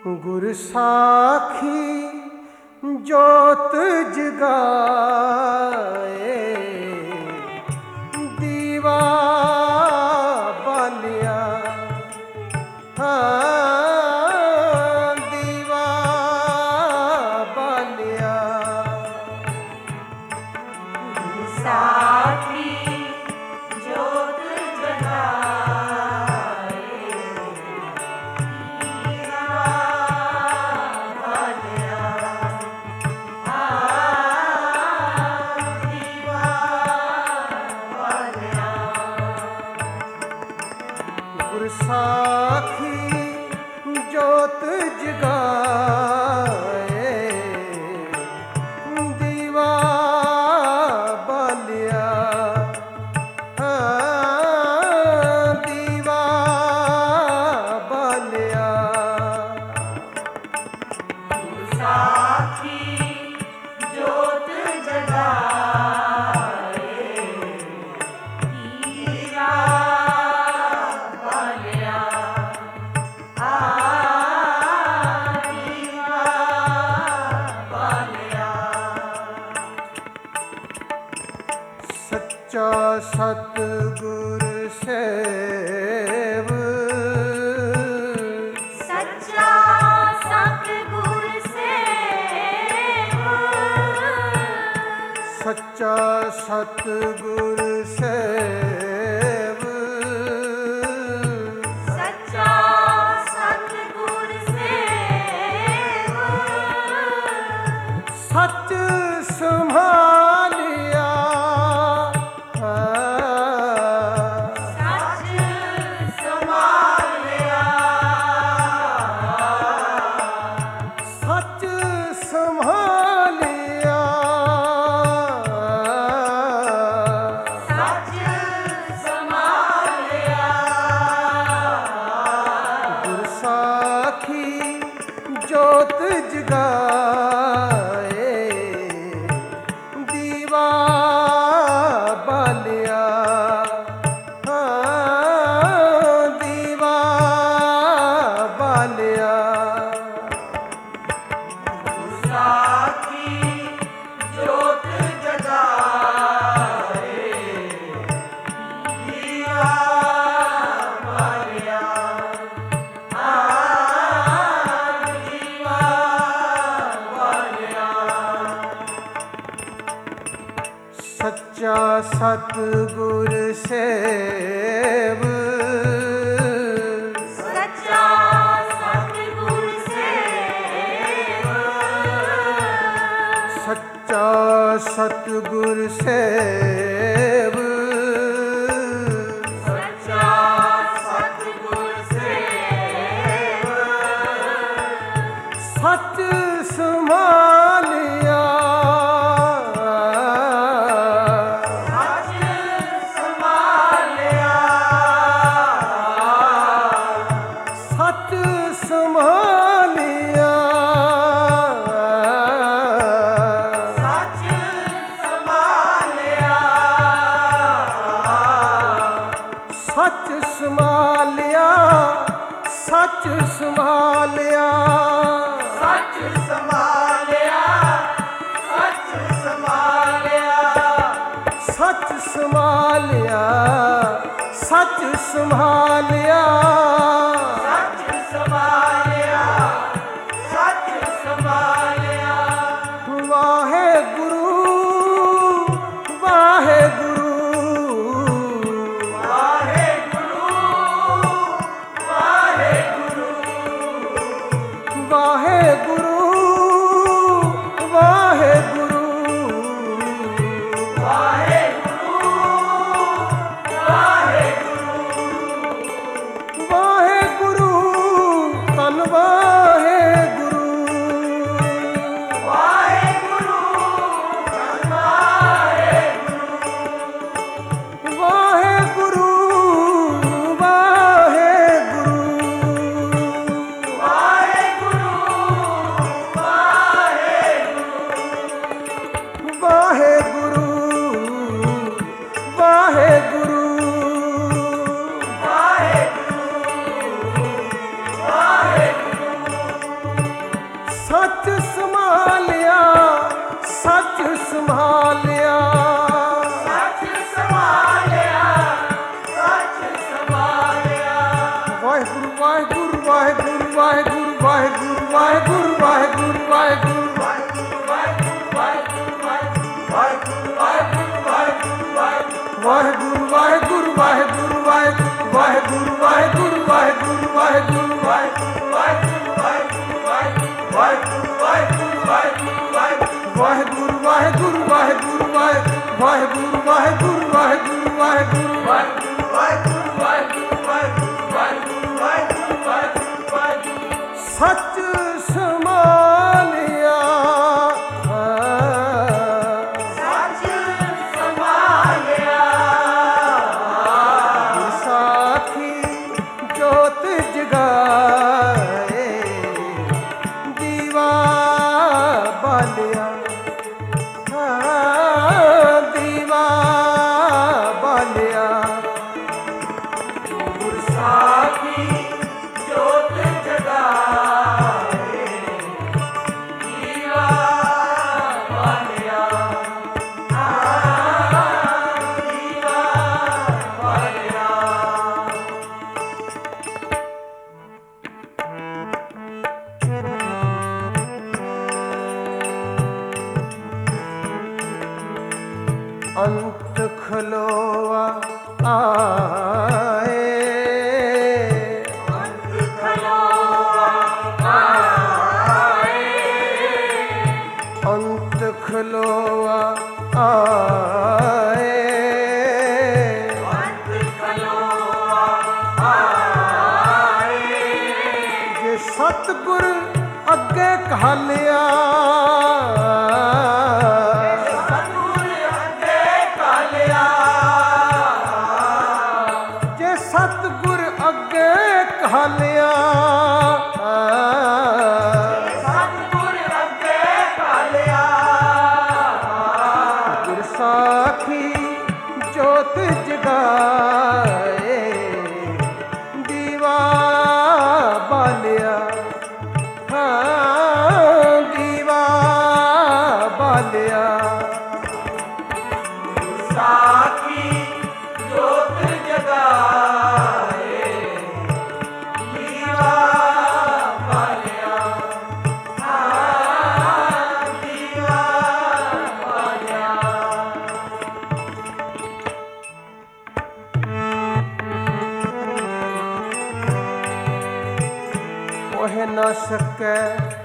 गुर साखी जोत जगाए, दीवा बालिया दीवा बालिया। गुर साखी जोत जगाए, गुर साखी जोत जगाए, दीवा बालिया दीवा बालिया। गुर साखी जोत जगाए, दीवा बालिया दीवा बालिया। सच्चा सतगुर सेव, सच्चा सतगुर सेव, सच्चा सतगुर सेव, सच्चा सतगुर सेव, सच संभालिया सच संभालिया, सच संभालिया। सच संभालिया। गुर साखी जोत जगाए, दीवा बालिया दीवा बालिया। गुर साखी जोत जगाए, दीवा बालिया दीवा बालिया। सच्चा सतगुर सेव, सच्चा सतगुर सेव, सच्चा सतगुर सेव, सच्चा सतगुर सेव, सच संभालिया सच संभालिया, सच संभालिया। सच संभालिया, सच संभालिया, सच संभालिया, सच संभालिया, सच संभालिया, सच संभालिया, सच संभालिया। सच संभालिया, सच संभालिया। वाहे गुरु वाहे गुरु वाहेगुरु वाहेगुरु वाहे गुरु वाहे गुरु वाहेगुरु वाहेगुरु वाहे गुरु तन ਵਾਹਿਗੁਰੂ ਵਾਹਿਗੁਰੂ ਵਾਹਿਗੁਰੂ ਵਾਹਿਗੁਰੂ ਵਾਹਿਗੁਰੂ ਵਾਹਿਗੁਰੂ ਵਾਹਿਗੁਰੂ ਵਾਹਿਗੁਰੂ ਵਾਹਿਗੁਰੂ ਵਾਹਿਗੁਰੂ ਵਾਹਿਗੁਰੂ ਵਾਹਿਗੁਰੂ ਵਾਹਿਗੁਰੂ ਵਾਹਿਗੁਰੂ ਵਾਹਿਗੁਰੂ ਵਾਹਿਗੁਰੂ ਵਾਹਿਗੁਰੂ ਸੱਚ ਸਮਾਲਿਆ ਸਾਖੀ ਜੋਤ ਜਗਾਏ ਦੀਵਾ ਬਾਲਿਆ ਦੀਵਾ ਬਾਲਿਆ ਗੁਰਸਾਖੀ ਜੋਤ ਜਗਾਏ ਦੀਵਾ ਬਾਲਿਆ ਦੀਵਾ ਬਾਲਿਆ ਅੰਤ ਖਲੋਆ ਆਏ ਅੰਤ ਖਲੋਆ ਆਏ ਜੇ ਸਤਿਗੁਰ ਅੱਗੇ ਕਹਾਲਿਆ ਜੇ ਸਤਿਗੁਰ ਅੱਗੇ ਕਹਾਲਿਆ ਗੁਰਸਾਖੀ ਜੋਤ ਜਗਾਏ ਦੀਵਾ ਬਾਲਿਆ ਦੀਵਾ ਬਾਲਿਆ ਸਾਖੀ ਜੋਤ ਜਗਾਏ ਦੀਵਾ ਬਾਲਿਆ ਦੀਵਾ ਬਾਲਿਆ ਉਹ ਨਾ ਸਕੈ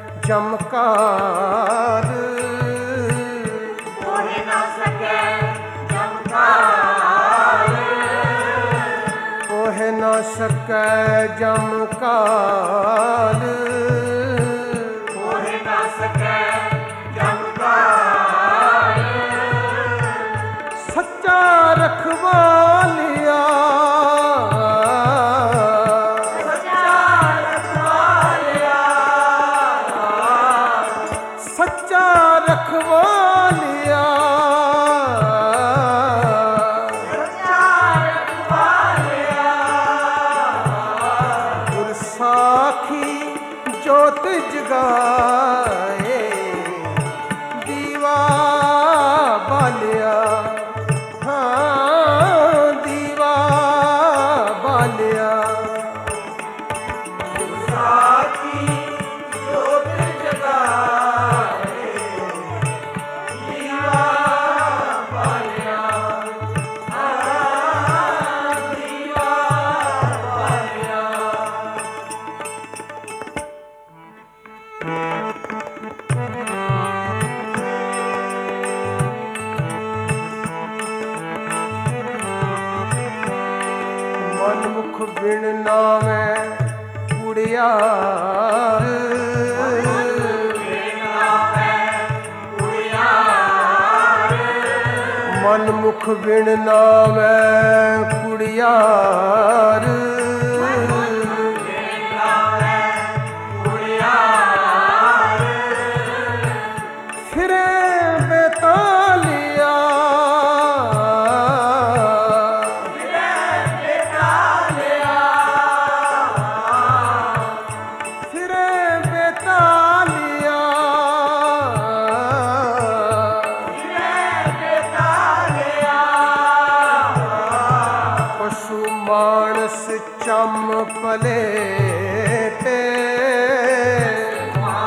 ਜਮਕਾਰ ਕੋਹਿ ਨਾ ਸਕੈ ਜਮਕਾਰ ਉਹ ਨਾ ਸਕੈ ਜਮਕਾਰ ਕੋਹਿ ਨਾ ਸਕੈ ਜਮਕਾਰ ਸੱਚਾ ਰਖਵਾਲਿਆ ਸੱਚਾ ਰਖਵਾਲਿਆ ਗੁਰਸਾਖੀ ਜੋਤ ਜਗਾਏ ਦੀਵਾ ਬਾਲਿਆ ਦੀਵਾ ਬਾਲਿਆ ਸਾਖੀ ਜੋਤ ਜਗਾਏ ਦੀਵਾ ਬਾਲਿਆ ਦੀਵਾ ਬਾਲਿਆ ਮਨਮੁਖ ਬਿਨ ਨਾਵੇਂ ਕੁੜਿਆਰ ਮਨਮੁਖ ਬਿਨ ਨਾਵੇਂ ਕੁੜਿਆਰ ਫਿਰੇ ਬੇਤਾਲਿਆ ਫਿਰੇ ਬੇਤਾਲਿਆ ਪਸ਼ੂ ਮਾਨਸ ਚੰਮ ਪਲੇਟੇ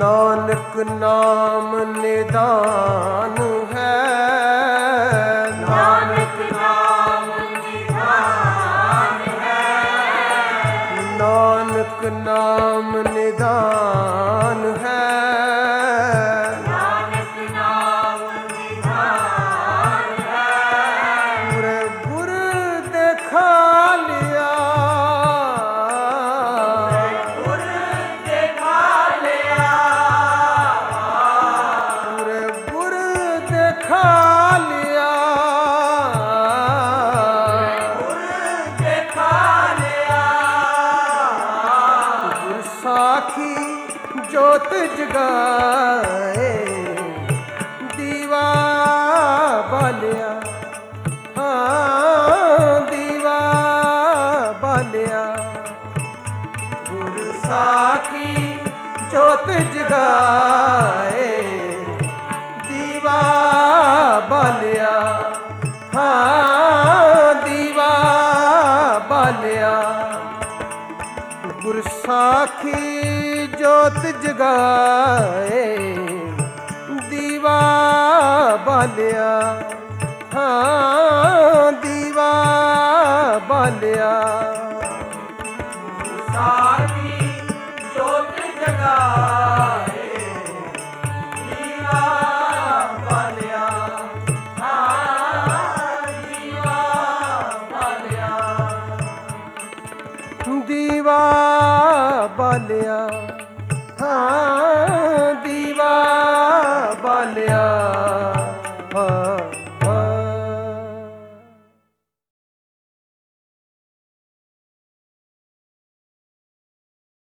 ਨਾਨਕ ਨਾਮ ਨਿਦਾਨ ਹੈ, ਨਾਨਕ ਨਾਮ ਨਿਧਾਨ ਹੈ, ਨਾਨਕ ਨਾਮ ਨਿਦਾਨ ਹੈ। ਨਾਨਕ ਨਾਮ ਨਿਧਾਨ ਹੈ, ਗੁਰ ਦੇਖਾ ਲਿਆ, ਗੁਰ ਦੇਖਾ ਲਿਆ, ਗੁਰ ਦੇਖਾ ਲਿਆ, ਗੁਰ ਦੇਖਾ ਲਿਆ, ਗੁਰ ਸਾਖੀ ਜੋਤ ਜਗਾਏ, ਦੀਵਾ ਬਾਲਿਆ, ਦੀਵਾ ਬਾਲਿਆ। ਗੁਰ ਸਾਖੀ ਜੋਤ ਜਗਾਏ, ਦੀਵਾ ਬਾਲਿਆ, ਦੀਵਾ ਬਾਲਿਆ। ਗੁਰ ਸਾਖੀ ਜੋਤ ਜਗਾਏ, ਦੀਵਾ ਬਾਲਿਆ, ਦੀਵਾ ਬਾਲਿਆ। ਸਾਖੀ ਜੋਤ ਜਗਾਏ, ਦੀਵਾ ਬਾਲਿਆ, ਦੀਵਾ ਬਾਲਿਆ, ਦੀਵਾ ਬਾਲਿਆ,